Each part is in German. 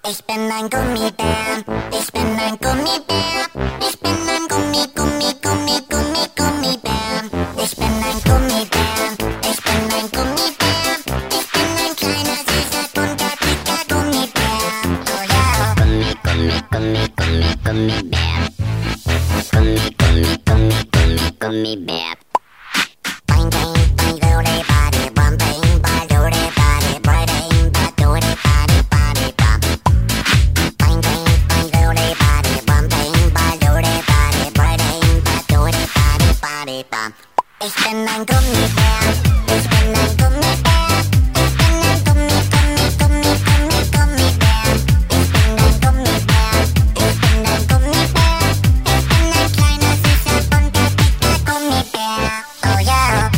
Ich bin ein Gummibär, ich bin ein Gummibär, ich bin ein Gummibär. Ich bin ein Gummibär, ich bin ein Gummibär, ich bin ein kleiner, süßer, bunter, dicker Gummibär. Oh ja. Gummibär. Gummibär. Bang, bang, bang, doody, body, bum, bang, bang, doody, body, bang, bang, doody, body, body, bum. Bang, bang, bang, doody, body, bum, bang, bang, doody, body, bang, bang, doody, body, body, bum. Ich bin ein Gummibär, ich bin ein Gummibär, ich bin ein Gummibär. Ich bin ein Gummibär, ich bin ein Gummibär, ich bin ein kleiner, süßer, bunter, dicker Gummibär. Oh ja.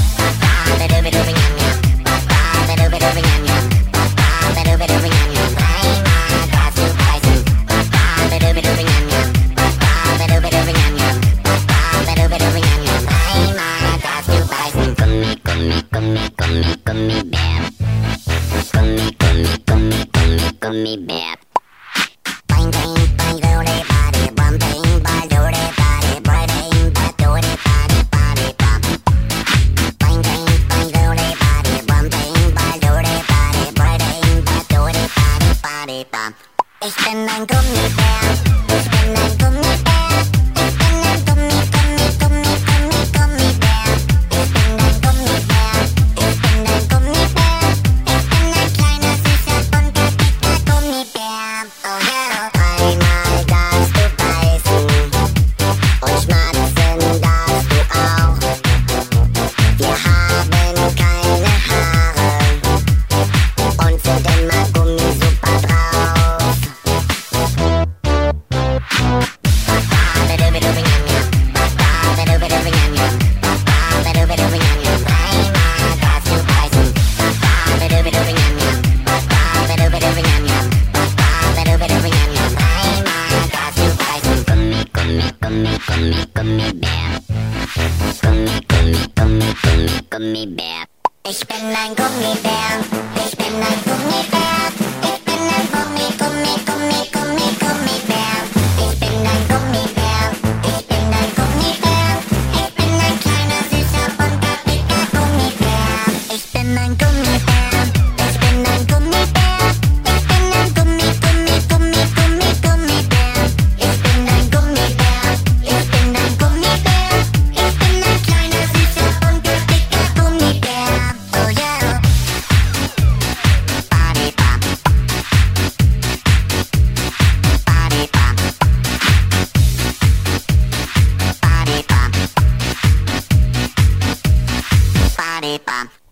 Gummibär. Bang, bang, bang, doody, body, bum, bang, bang, doody, body, bang, bang, doody, body, body, bum. Bang, bang, bang, doody, body, bum, bang, bang, doody, body, bang, bang, doody, body, body, bum. Ich bin ein Gummibär, ich bin ein Gummibär, ich bin ein Gummibär. Ich bin ein Gummibär, ich bin ein Gummibär, ich bin ein kleiner, süßer, bunter, dicker Gummibär. Oh ja. Einmal darfst du beißen und schmatzen darfst du auch. Wir haben keine Haare und sind immer gummi-super drauf. Gummibär. Ich bin ein Gummibär, ich bin ein Gummibär, ich bin ein Gummibär. Ich bin ein Gummibär, ich bin ein Gummibär, ich bin ein kleiner, süßer, bunter, dicker Gummibär. Ich bin ein Gummibär, ich bin ein Gummibär, ich bin ein Gummibär. Ich bin ein Gummibär, ich bin ein Gummibär, ich bin ein kleiner, süßer, bunter, dicker Gummibär. Oh ja. Body bum. Body bum. Body bum. Body bum.